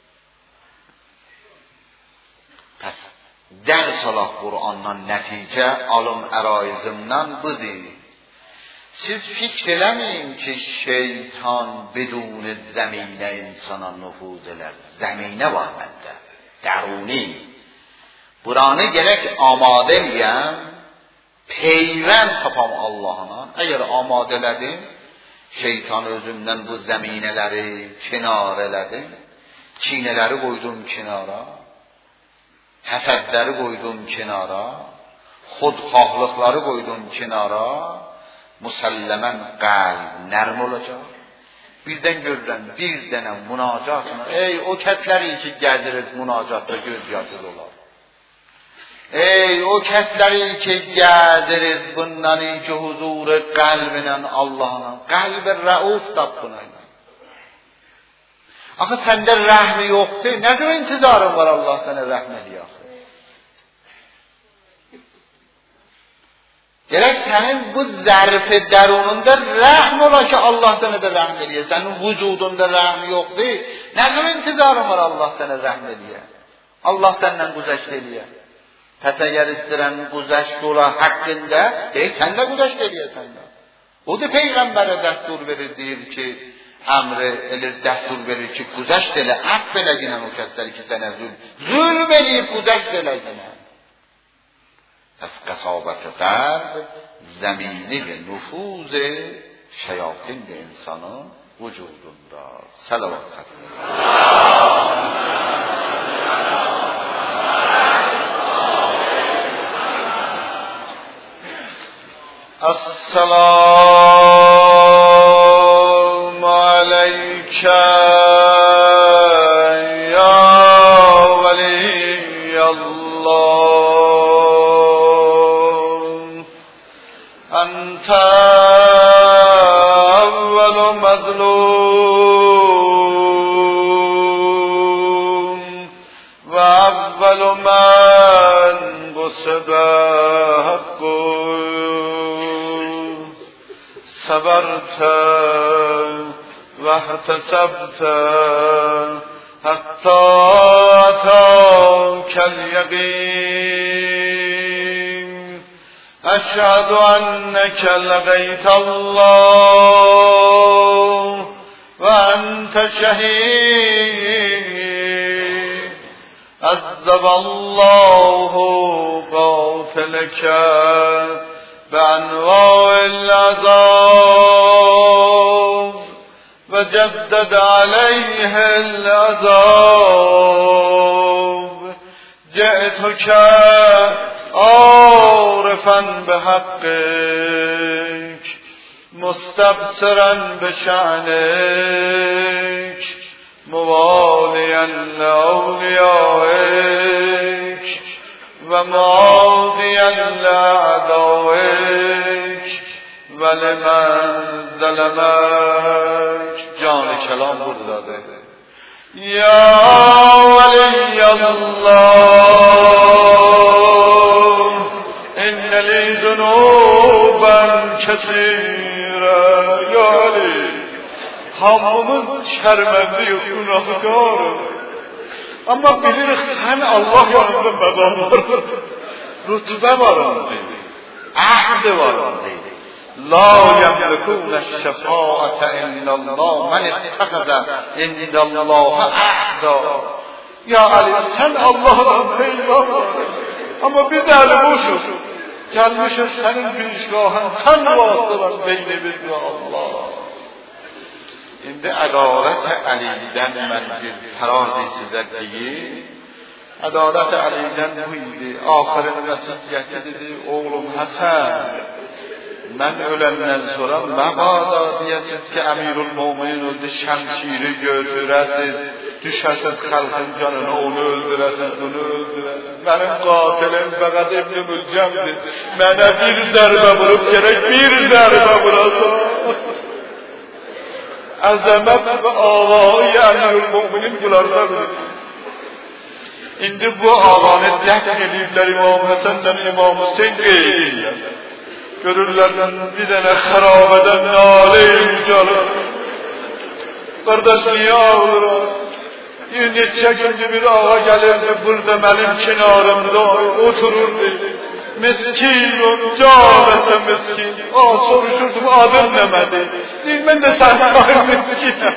Pəs dərs alaq Qur'andan nəticə alım əraizimdən budur. Siz fikr eləməyin ki, şeytan بدون زمینه insana nüfuz elər. Zəminə var məndə, dəruni. Buranı gələk amadə eləyəm, peyvənd tapam Allah'ına. Əgər amadə elədim, şeytan özümdən bu zəminələri kənar elədim, kinələri qoydum kənara, həsədləri qoydum kənara, xudxahlıqları qoydum kənara, müsəlləmən qəlb nərm olacaq. Birdən görürəm, bir dənə münacatına, ey o kəsləri ki gəziriz münacatda göz yaşıl olar. Ey o kəsləri ki gəziriz bundan ki huzuru qəlbinə Allah'ına, qəlbi rəuf tapdına. Axı səndə rəhmi yoxdur, nə qədər intizarın var Allah sənə rəhm eləyək. Gerek senin bu zərfi dərununda rəhm ola ki Allah sənə də rəhm eləyə. Sənin vücudunda rəhm yox deyil. Nə qədər intizarın var Allah sənə rəhm eləyə. Allah səndən güzəşt eləyə. Pəs əgər istəyirən güzəşt ola haqqında, deyil sən də güzəşt eləyə səndə. O da Peyğəmbərə dəstur verir, deyir ki, əmri elir, dəstur verir ki, güzəşt elə, əff elə ginən o kəsləri ki sənə zülm. Zülm eləyib güzəşt elə ginən. از قصابت قلب زمینه نفوذ شیاطین به انسانان وجود دارد. صلوات خاتم السلام علیک یا ولی الله انت اول مظلوم و اول من غصب حقه صبرت و احتسبت حتی اتاک الیقین اشهد انک لقیت الله و انت شهید عذب الله قاتلک بانواع العذاب و جدد علیه العذاب جئتک عارفا بحقك مستبصرا بشأنك مواليا لأوليائك و معادیا لعدائک ولمن ظلمک. جان کلام بود داده یا ولی الله ان لی ذنوبا کثیره. یا علی هممız şərməndiyik, günahkarıq. Amma bilirik sən Allah yanında məqam var, rütbə var onda, əhd var onda. La yəmlikûnə şəfaətə illəllah, mən ittəqədə indəllahə əhdə. Ya Ali, sən Allah'dan peyda var, amma biz də əli boşuz, gəlmişiz sənin birişgahın, sən vasılan beynimiz və Allah. indi ədalət Əlidən mən bir tərazi sizə deyim. Ədalət Əlidən bu idi. Axırın vəsiyyəti dedi, oğlum Həsən, mən öləndən sonra məbada deyəsiz ki, Əmirul Möminin öldü, şəmşiri götürəsiz, düşəsiz xalqın canını, onu öldürəsiz, bunu öldürəsiz. Mənim qatilim fəqət İbn-i Müccəmdir. Mənə bir zərbə vurub gerək, bir zərbə vurasın. Əzəmət və ağayı Əmirul Möminin bunlardadır. İndi bu ağanı dəfn ediblər İmam Həsəndən İmam Hüseyin qeyriyyə. Görürlərdən bir dənə xarabədən nalə-i mücalır. Qardaş niyə ağlıram? Bir neçə gündür bir ağa gəlirdi, burada mənim kinarımda otururdu. Miskin, cavəsə miskin. Aa, soruşurdum, adın nəmədi? Deyir, mən də səhvayım miskinəm.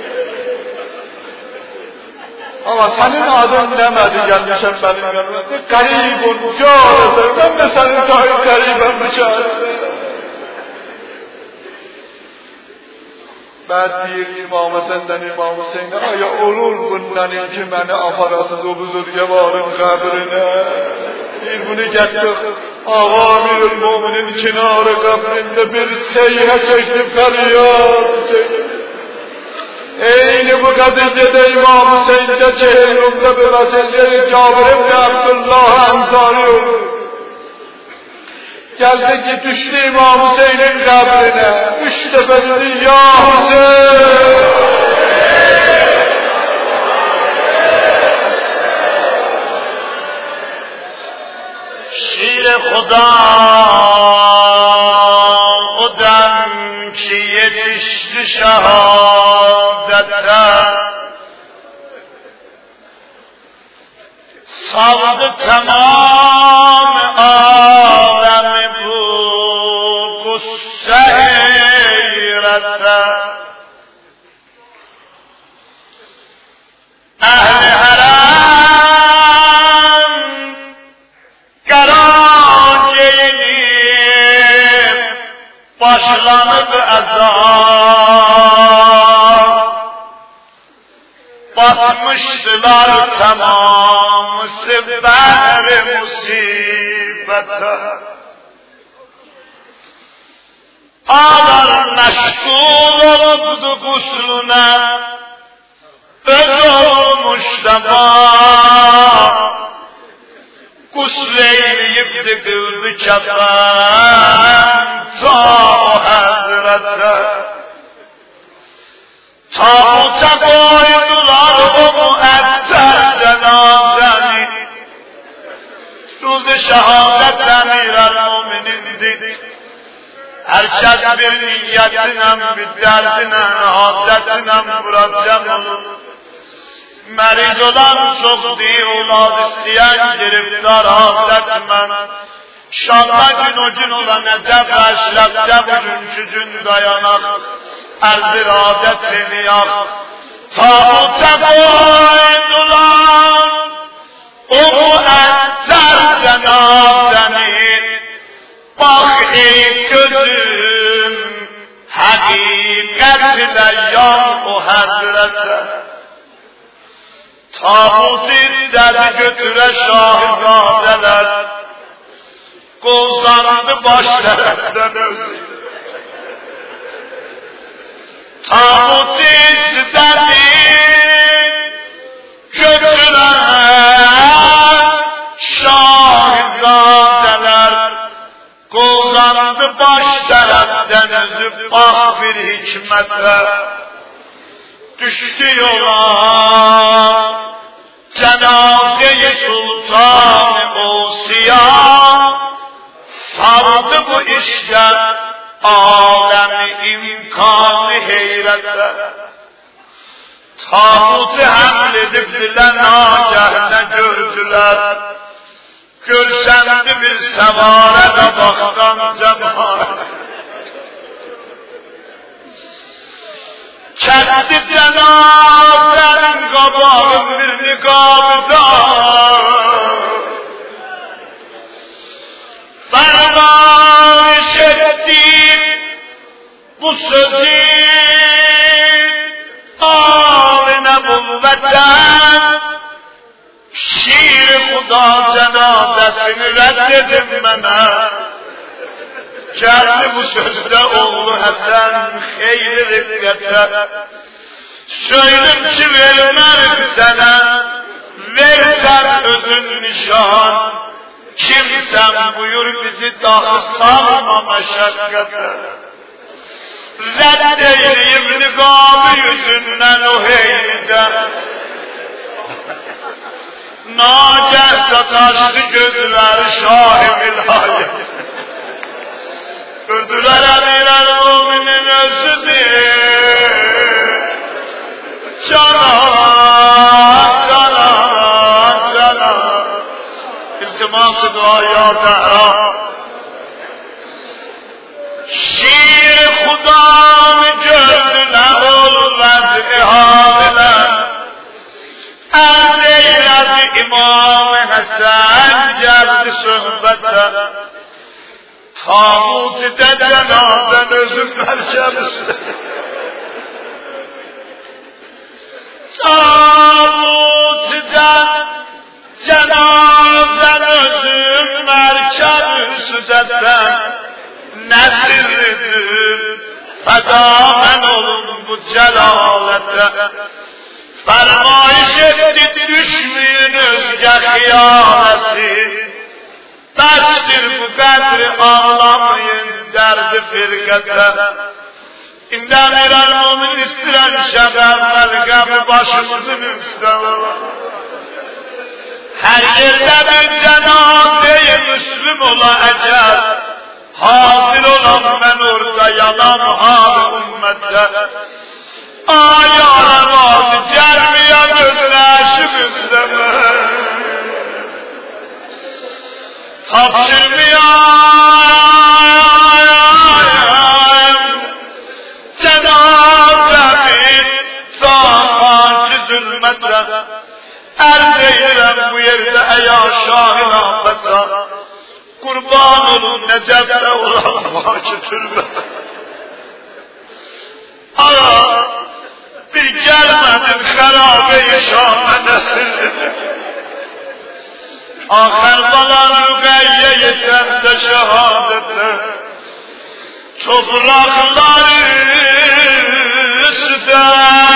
Ama senin adın nəmədi gəlmişəm mənim yanıma? Qaribun, cavəsə, mən də sənin sahib qaribəm müşahədə. Bəd deyir İmam Həsəndən İmam Hüseynə, aya olur bundan ki, məni aparasız o buzurgevarın qəbrinə. Deyir, bunu gətir, Ağa Əmirul Möminin kinarı qəbrində bir seyhə çəkdi, fəryad çəkdi. Eyni bu qadiyyədə İmam Hüseyin'də Cehennum'da bir vəsiyyəli Cabir ibn Abdullah Ənsari olur. Geldi ki düştü İmam Hüseyin'in qəbrinə, üç dəfə dedi, Ya Hüseyin! Şir-i Xuda o dem ki yetişti şehadete, saldı tamam alemi bu gusse heyrete. Ehl-i harem karar giyinip başlanıp azap, batmıştılar tamamı sefer musibete. Ağlar meşgul olupdu gusluna, öz olmuş dama, gusleyleyipdi kıldı kefen ta Hazrete. Tabuta koydular o müetter cenazeni, Ruz-i şehadet Emir-el Möminindi. Herkes bir niyetinem, bir derdinem, hasretinem bırakacağım olur. Meriz olan çok değil, olad isteyen giriftar hasretmen. Şallah gün o gün olan Necef ve Eşref'te bugünkü gün dayanak. Erz-i adet seni yak. Tabuta koydular o müetter cenazeni. Bak ey gözüm, hakikatle yan o Hazrete. Tabut istedi götüre şahizadeler, kozlandı baş taraftan özü. Tabut istedi götüre şahizadeler, kozlandı baş taraftan özü. Bak bir hikmete, düştü yola Cenaze-i Sultan-ı Osya, sardı bu işte alemi imkanı heyrete. Tabutu hamledipdiler, nagahne gördüler, görsendi bir sevare de baktan cemaat. Kesti cenazenin kabağın bir nikabıda, ferman ettim bu sözü, tövbesini reddedim bana. Geldi bu sözde oğlu Hasan xeyli riqqətə. Söyledim ki vermem sana, versen özün nişan. Kimsen buyur bizi dahi salma meşakkate. Reddeyim nikabı yüzünden o heylide. Nace sataşlı gözler şah-ı vilayet. Gördüler emir el-muminin özüdür. Canan, canan, canan. İltimas-ı duaya dehra. Şiir Khudanı gördüler olmaz ihaleler. Erdeyledi İmam Hasan geldi sohbete. Tağut-i cenazen özüm merkebisi. Tağut-i cenazen özüm merkebisi desen. Nesirdir feda ben olun bu celalete. Fermayiş etti düşmeyin özge hıyaresi. Bəsdir bu qədri ağlamayın derdi firqətə. İndə Əmir el-Mumin istirən şəbər məlqəbi başımızın üstə. Hər yerdə bir cənazəyə müslüm ola əcəl. Hazır olan mən orada yalan hal ümmətə. Ayara vardı cərmiyə gözləşimizdə mən. Tapşırmayayım cenab-ı zamancı zulmete. Erdeyirem bu yerde eya şahın afeta. Kurban olun Necef'le olan vacı türbete. Ara bir gelmedin harabe-i Şam'e nesildim. Ahir balan rüqeyye yeter de şehadete. Toprakları üstüde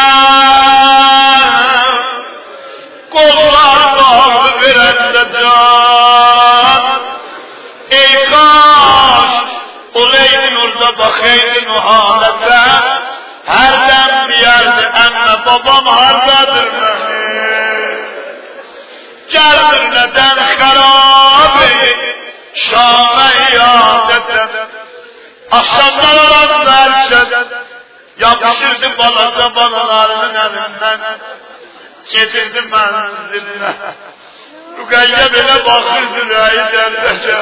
kollar bağlı verende can. Ey kaş oleydin orada bakıydın o halete. Her dem bir yerde emme babam hardadır beni. Geldir neden harabi Şam'a iadete. Akşamlar olan merkez yapışırdı balaca balalarının elinden. Getirdi menziline. Rüqeyye bile bakırdı rəyi derdece.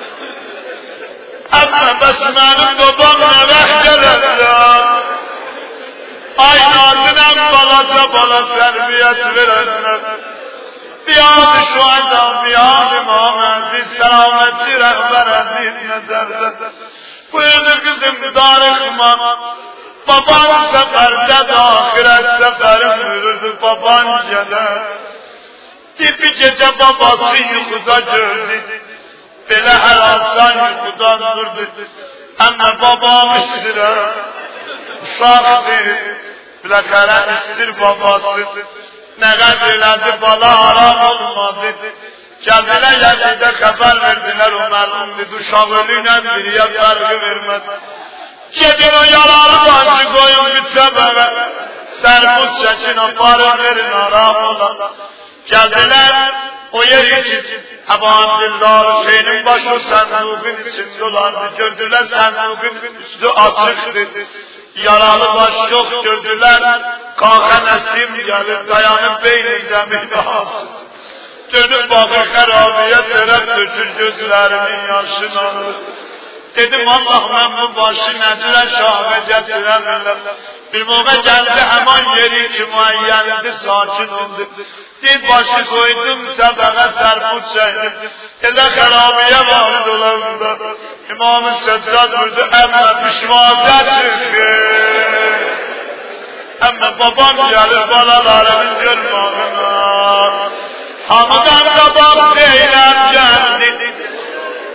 Emme besmenin babam neveh gelenler. Ay nazinem balaca bala terbiyet verenler. Biyadı şu anda biyadı Muhammed'i selameti rehber edin nezerde. Buyurdu kızım darıkma. Baban seferde de ahiret seferim buyurdu baban gele. Bir gece babası yukuda gördü. Böyle her aslan yukudan durdu. Ama babam istire. Uşaktı. Bilakara istir babası. Ne kadar bala haram olmadı. Kendine yedide haber verdiler o merhumdi. Uşağılıyla biriye farkı vermez. Gidin o yaralı bancı koyun bir çebere. Serput çekin o para verin haram olan. Geldiler o yer için. Ebu Abdillah Hüseyin'in başı sendukun içinde olandı. Gördüler sendukun üstü açıktı. Yaralı baş çok gördüler. Kalka Nesim gelir dayanıp beyni zemin hasız. Dönüp bakır harabiye terep dökür gözlerimin yaşına. Dedim Allah ben bu başı nedire şahbe getiremirler. Bir moğa geldi hemen yeri ki muayyendi sakin oldu. Bir başı koydum sebebe serput çektim. Ele harabiye var dolarında. İmam-ı Seccad vurdu emme pişmaze çıkır. Emme babam gelir balalarımın görmağına. Hamıdan babam zeynep geldi.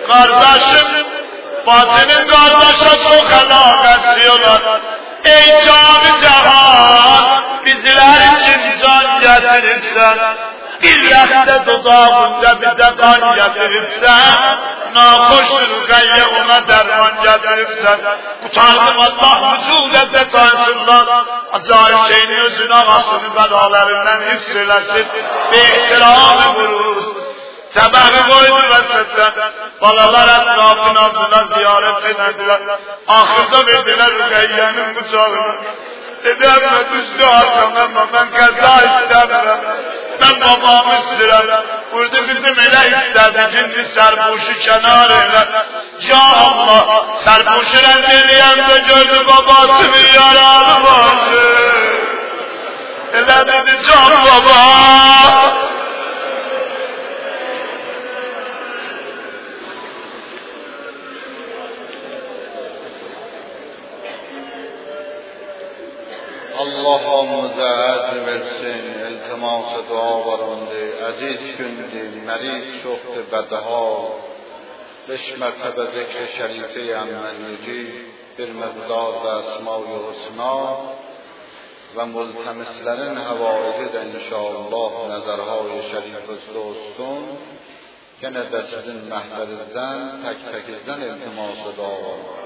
Kardeşim, bacının kardeşe çok alakası yolar. Ey canı cahan, bizler için can getirirsen, dillerde dudağında bize kan getirirsen, nahoştur gayye ona derman getirirsen, utandım Allah vücudete tansından, acayip şeyin özün ağasını belalarından hifz eylesin, ve ihtiramı vurur. Sebebi koydu vəsətdən, balalar ətrafın altına ziyaret edildiler. Ahırda verdiler Rüqeyye'nin bıçağını. Dedi Əmrə düzdü Hasan ama ben qəza istəmirəm. Ben babamı istəyirəm. Burada bizim elə istədi, cindi sərboşu kənar elə. Ya Allah, sərboşu rənd eləyəndə gördü babasının yaralı başı. Elə dedi can baba. Allah hamımıza əcr versin, iltiması dua varındı, əziz gündür, məriz çoxdur, bədhal, beş mərtəbə zikr-i şərifi əmmənüci, bir məqdar və əsma-i husna və multəmislərin həvaici də inşallah nəzərhay-i şərifizdə olsun. Yenə də sizin məhzərinizdən, tək-təkizdən iltiması dua varındı.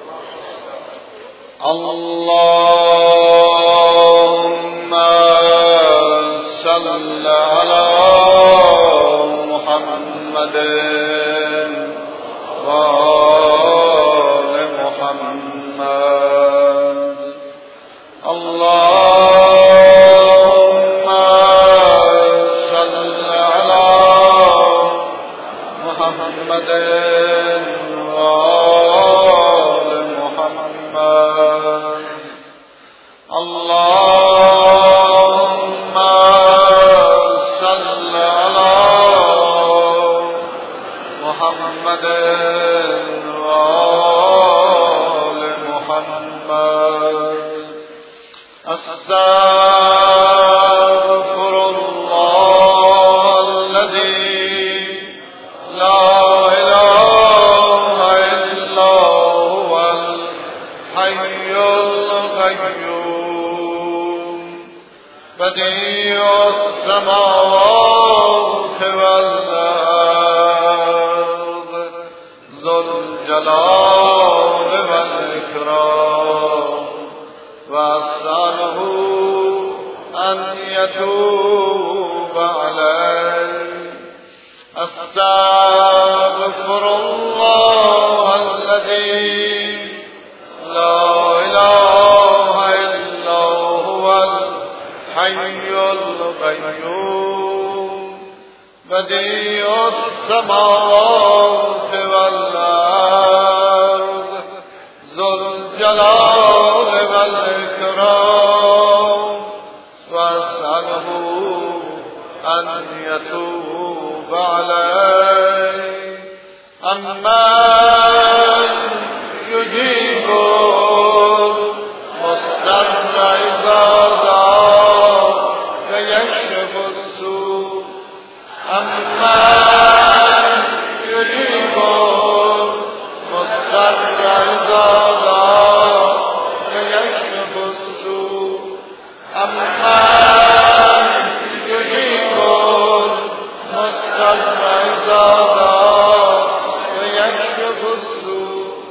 Allahümme salli ala Muhammedin ve ali Muhammed. Allahümme salli ala Muhammedin ve ali Muhammed. Allahümme salli ala Muhammedin ve ali Muhammed. Estağfirullahellezî la ilahe illa huvel hayyul kayyum. Bedi'us semâvâti vel ard, zul celâli vel ikram, ve es'aluhu en yetûbe aleyh. Estağfirullahellezî la ilahe illa huvel hayyul kayyum. Bedi'us semâvâti vel ard, zul celâli vel ikram, ve es'aluhu en yetûbe aleyh. Ammen yücibul mustarra izâ dâ ve yeşrifus su. Ammen yücibul mustarra izâ dâ ve yeşrifus su. Ammen yücibul mustarra izâ dâ ve yeşrifus su.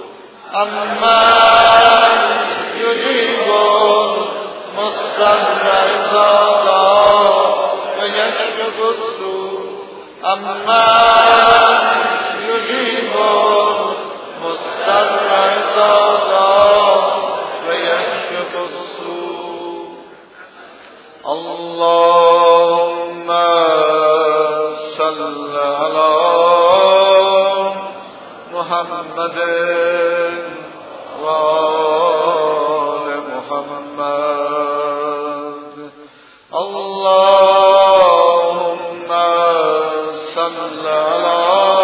Ammen yücibul mustarra izâ dâ ve yeşrifus su. Ammen yücibul mustarra izâ dâ ve yeşrifus su. Allahümme salli ala Muhammedin ve ali Muhammed. Allahümme salli ala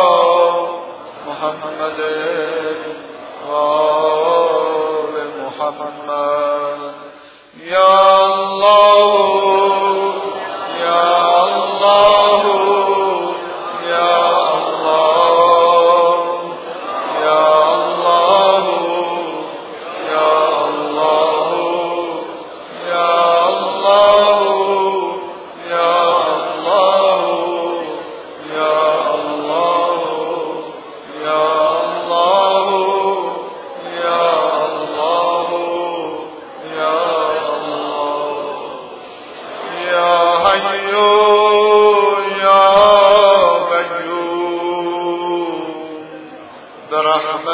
Muhammedin ve ali Muhammed. Ya Allah, Ya Allah, Ya Allah,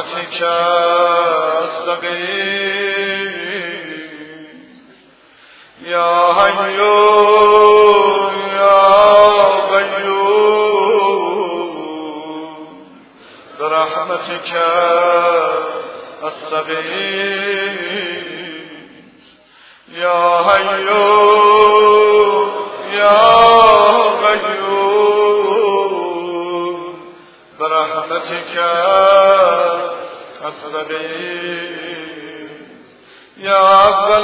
برحمتك أستغيث يا حي يا قيوم برحمتك أستغيث يا حي يا قيوم برحمتك أستغيث يا أول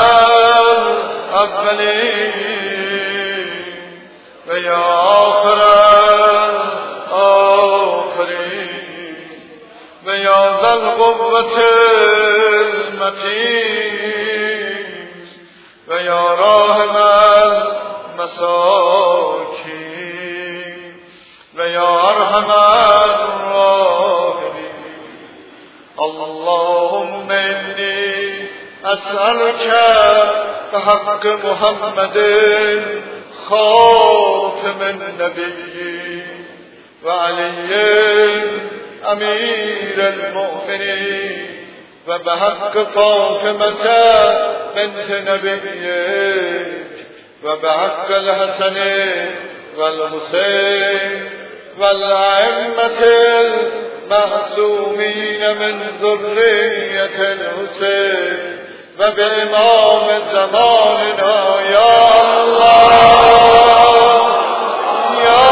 الأولين ويا آخر الآخرين ويا ذا القوة المتين ويا راحم المساكين ويا أرحم الراحمين اللهم إني أسألك بحق محمد خاتم النبيين وعلي أمير المؤمنين وبحق فاطمة بنت نبيك وبحق الحسن والحسين والأئمة المعصومين من ذرية الحسين وبإمام زماننا يا الله يا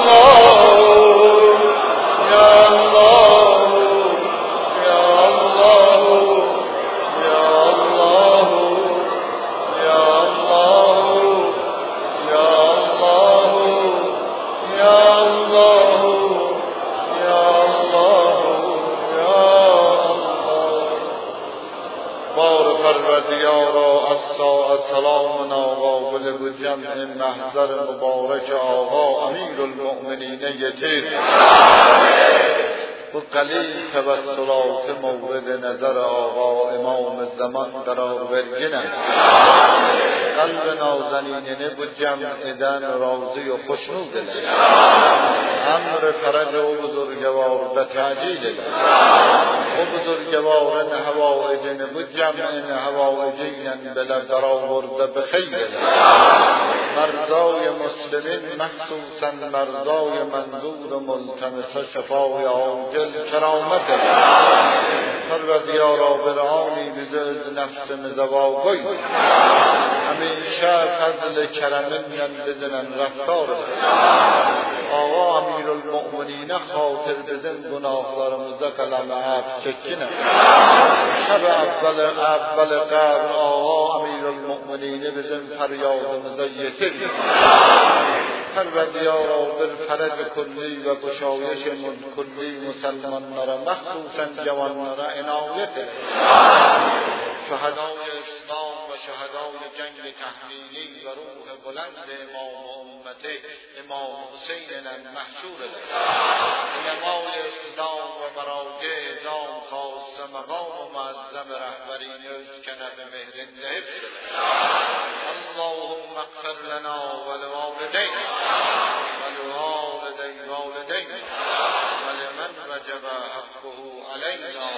الله يا الله يا الله يا الله يا الله يا الله يا الله يا الله يا الله بار پروردگارا الساعة سلام ناقابل بجمع محضر مبارک آقا امیر المؤمنین یتیر و قلیل توسلات مورد نظر آقا امام زمان قرار برگنم قلب نازنینه bu cem'eden razı و خوشنود ele امر فرج و بزرگوار به تعجیل ele o بزرگوارن هوایجن bu cem'in هوایجین بله برآورده به خیر ele مرضای مسلمین مخصوصا مرضای منظور ملتمس شفای عاجل کرامت ele پروردگارا برهانی بزرگ نفس مزواگوی همیشه فضل کرمین بزنن رفتار آقا امیر المؤمنین خاطر بزن گناهlarımıza قلم عفو چکنه شب اول اول قبر آقا امیر المؤمنین بزن فریادımıza yetir پروردگارا بر فرج کلی و گشایش کلی مسلمانlara مخصوصا جوانlara عنایت شهدای اسلام و شهدای جنگ تحمیلی و روح بلند امام امت امام حسین المحشور علمای اسلام و مراجع اعظام خاص مقام و معظم رهبرین اسکنه به مهر حفظ اللهم اغفر لنا ولوالدینا ولوالدی والدینا ولمن وجب حقه علینا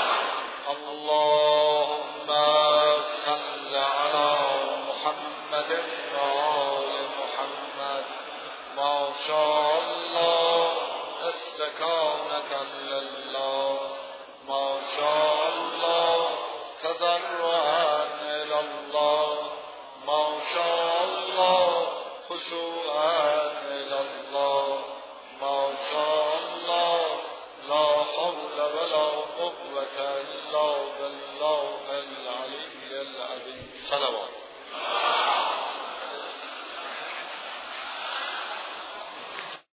اللهم صل على محمد وآل محمد ما شاء الله استكانك لله ما شاء الله تضرعا إلى الله ما شاء الله خشوعا إلى الله ما شاء الله لا حول ولا قوة إلا